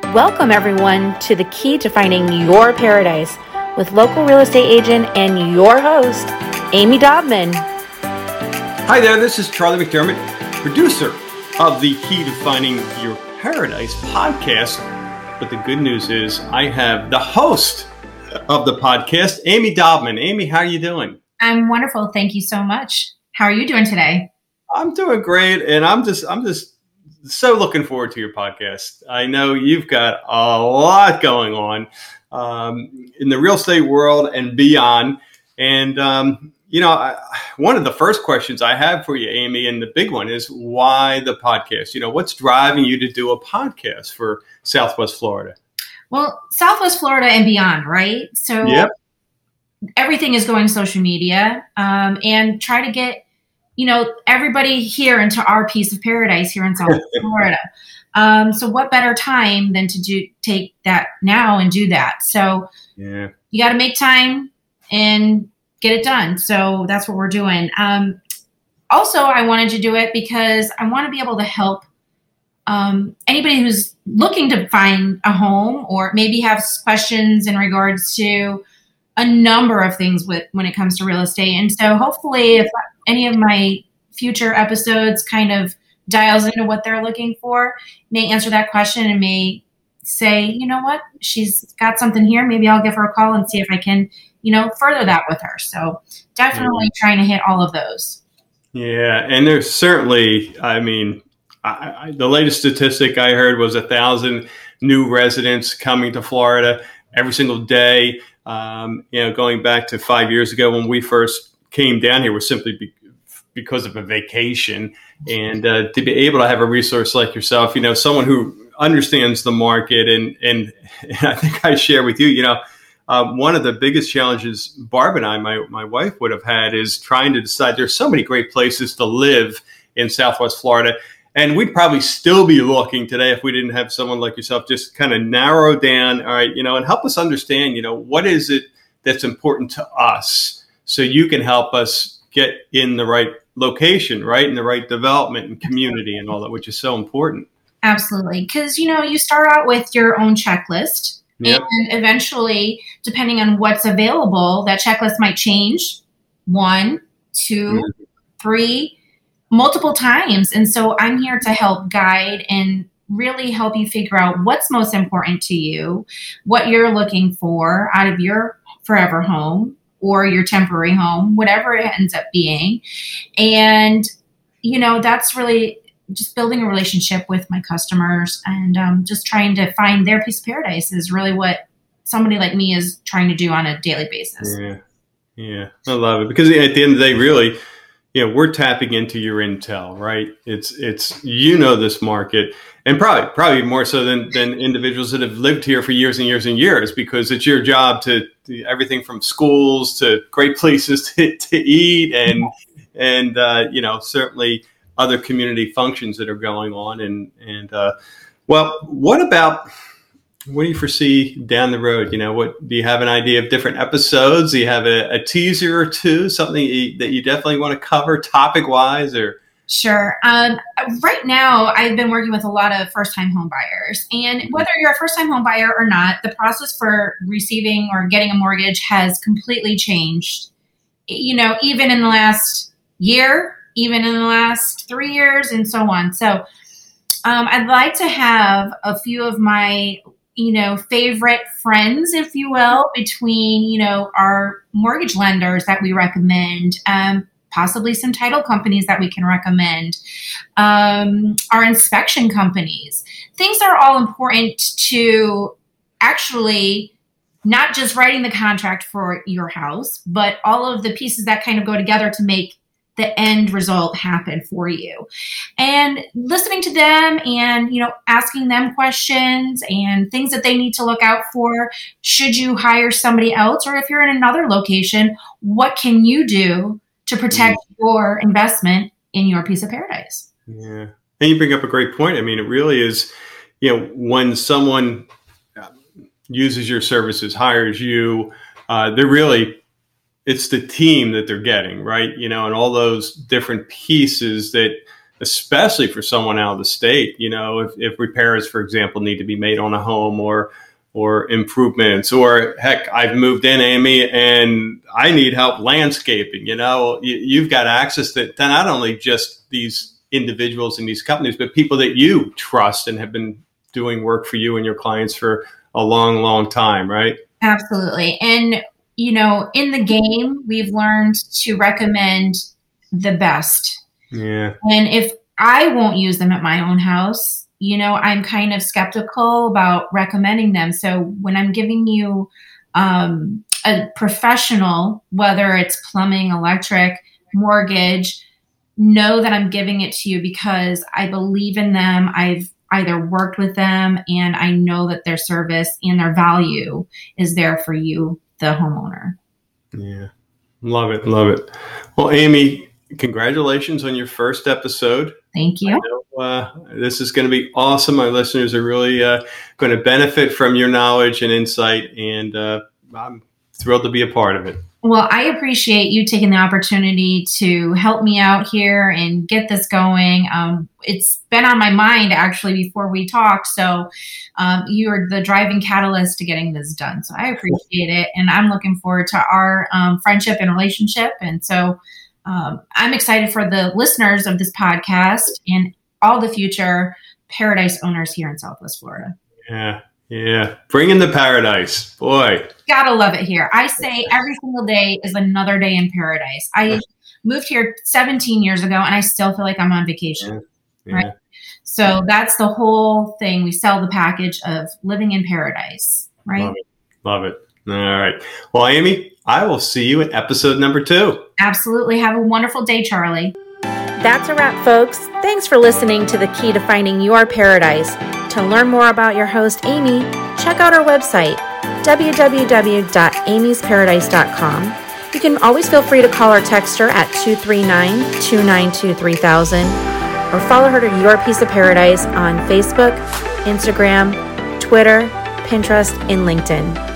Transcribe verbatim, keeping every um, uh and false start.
Welcome, everyone, to the Key to Finding Your Paradise with local real estate agent and your host, Amy Dobman. Hi there, this is Charlie McDermott, producer of the Key to Finding Your Paradise podcast. But the good news is I have the host of the podcast, Amy Dobman. Amy, how are you doing? I'm wonderful. Thank you so much. How are you doing today? I'm doing great, and I'm just I'm just so looking forward to your podcast. I know you've got a lot going on um, in the real estate world and beyond. And, um, you know, I, one of the first questions I have for you, Amy, and the big one is why the podcast? You know, what's driving you to do a podcast for Southwest Florida? Well, Southwest Florida and beyond, right? So yep. Everything is going social media um, and try to get you know, everybody here into our piece of paradise here in South Florida. Um, so what better time than to do take that now and do that? So yeah. You got to make time and get it done. So that's what we're doing. Um, also, I wanted to do it because I want to be able to help um, anybody who's looking to find a home or maybe have questions in regards to a number of things with when it comes to real estate. And so hopefully if any of my future episodes kind of dials into what they're looking for, may answer that question and may say, you know what, she's got something here. Maybe I'll give her a call and see if I can, you know, further that with her. So definitely yeah. trying to hit all of those. Yeah. And there's certainly, I mean, I, I, the latest statistic I heard was a thousand new residents coming to Florida every single day. Um, you know, going back to five years ago when we first came down here was simply be, because of a vacation. And uh, to be able to have a resource like yourself, you know, someone who understands the market. And, and, and I think I share with you, you know, uh, one of the biggest challenges Barb and I, my, my wife, would have had is trying to decide there's so many great places to live in Southwest Florida. And we'd probably still be looking today if we didn't have someone like yourself just kind of narrow down, all right, you know, and help us understand, you know, what is it that's important to us so you can help us get in the right location, right, in the right development and community and all that, which is so important. Absolutely. Because, you know, you start out with your own checklist yep. and eventually, depending on what's available, that checklist might change one, two, mm-hmm. three, multiple times. And so I'm here to help guide and really help you figure out what's most important to you, what you're looking for out of your forever home or your temporary home, whatever it ends up being. And, you know, that's really just building a relationship with my customers and um, just trying to find their piece of paradise is really what somebody like me is trying to do on a daily basis. Yeah. Yeah. I love it because at the end of the day, really, you know, we're tapping into your intel, right? It's, it's, you know, this market and probably, probably more so than, than individuals that have lived here for years and years and years, because it's your job to, to everything from schools to great places to, to eat and, and, uh, you know, certainly other community functions that are going on. And, and, uh, well, what about, what do you foresee down the road? You know, what do you have an idea of different episodes? Do you have a, a teaser or two, something you, that you definitely want to cover topic wise or? Sure. Um, right now, I've been working with a lot of first-time home buyers. And whether you're a first-time home buyer or not, the process for receiving or getting a mortgage has completely changed. You know, even in the last year, even in the last three years, and so on. So um, I'd like to have a few of my you know, favorite friends, if you will, between, you know, our mortgage lenders that we recommend, um, possibly some title companies that we can recommend, um, our inspection companies. Things that are all important to actually not just writing the contract for your house, but all of the pieces that kind of go together to make the end result happen for you. And listening to them and, you know, asking them questions and things that they need to look out for. Should you hire somebody else, or if you're in another location, what can you do to protect mm-hmm. your investment in your piece of paradise? Yeah. And you bring up a great point. I mean, it really is, you know, when someone uses your services, hires you, uh, they're really, it's the team that they're getting, right? You know, and all those different pieces that especially for someone out of the state. You know, if, if repairs, for example, need to be made on a home, or or improvements, or heck, I've moved in, Amy, and I need help landscaping. You know, you, you've got access to, to not only just these individuals and these companies, but people that you trust and have been doing work for you and your clients for a long, long time, right? Absolutely. And, you know, in the game, we've learned to recommend the best. Yeah. And if I won't use them at my own house, you know, I'm kind of skeptical about recommending them. So when I'm giving you um, a professional, whether it's plumbing, electric, mortgage, know that I'm giving it to you because I believe in them. I've either worked with them, and I know that their service and their value is there for you, the homeowner. Yeah. Love it. Love it. Well, Amy, congratulations on your first episode. Thank you. I know, uh, this is going to be awesome. Our listeners are really uh, going to benefit from your knowledge and insight, and uh, I'm thrilled to be a part of it. Well, I appreciate you taking the opportunity to help me out here and get this going. Um, it's been on my mind actually before we talked. So um, you're the driving catalyst to getting this done. So I appreciate it. And I'm looking forward to our um, friendship and relationship. And so um, I'm excited for the listeners of this podcast and all the future Paradise owners here in Southwest Florida. Yeah. Yeah. Bring in the paradise. Boy. Gotta love it here. I say every single day is another day in paradise. I moved here seventeen years ago and I still feel like I'm on vacation. Yeah. Yeah. Right. So that's the whole thing. We sell the package of living in paradise. Right. Love it. Love it. All right. Well, Amy, I will see you in episode number two. Absolutely. Have a wonderful day, Charlie. That's a wrap, folks. Thanks for listening to The Key to Finding Your Paradise. To learn more about your host, Amy, check out our website, w w w dot amy's paradise dot com. You can always feel free to call or text her at two three nine, two nine two, three thousand or follow her to Your Piece of Paradise on Facebook, Instagram, Twitter, Pinterest, and LinkedIn.